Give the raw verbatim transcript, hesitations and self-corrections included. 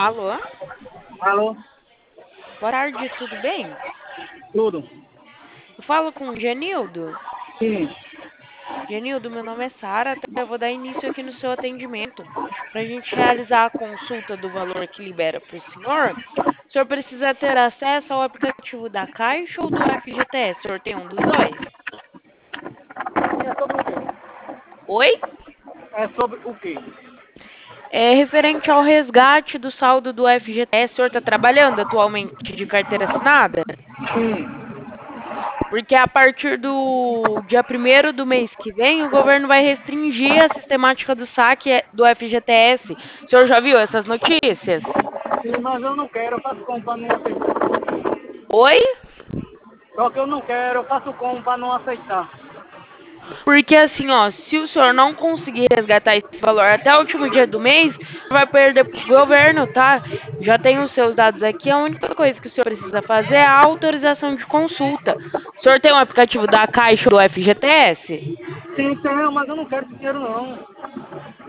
Alô? Alô? Boa tarde, tudo bem? Tudo? Eu falo com o Genildo. Sim. Genildo, meu nome é Sara, tá? Eu vou dar início aqui no seu atendimento. Para a gente realizar a consulta do valor que libera para o senhor, o senhor precisa ter acesso ao aplicativo da Caixa ou do F G T S. O senhor tem um dos dois? É sobre o quê? Oi? É sobre o quê? É referente ao resgate do saldo do F G T S. O senhor está trabalhando atualmente de carteira assinada? Sim. Porque a partir do dia primeiro do mês que vem, o governo vai restringir a sistemática do saque do F G T S. O senhor já viu essas notícias? Sim, mas eu não quero, eu faço como para não aceitar. Oi? Só que eu não quero, eu faço como para não aceitar. Porque assim, ó, se o senhor não conseguir resgatar esse valor até o último dia do mês, vai perder pro governo, tá? Já tem os seus dados aqui, a única coisa que o senhor precisa fazer é a autorização de consulta. O senhor tem um aplicativo da Caixa ou do F G T S? Sim, tenho, mas eu não quero esse dinheiro não.